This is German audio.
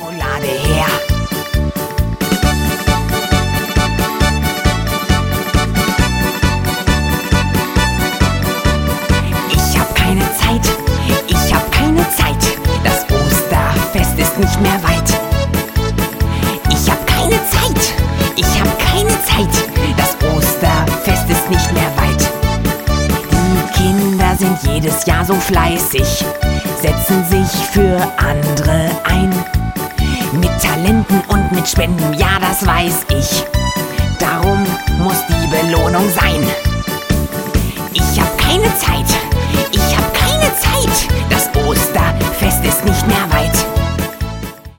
Schokolade her. Ich hab keine Zeit, ich hab keine Zeit. Das Osterfest ist nicht mehr weit. Ich hab keine Zeit, ich hab keine Zeit. Das Osterfest ist nicht mehr weit. Die Kinder sind jedes Jahr so fleißig, setzen sich für andere ein. Mit Talenten und mit Spenden, ja, das weiß ich. Darum muss die Belohnung sein. Ich hab keine Zeit, ich hab keine Zeit. Das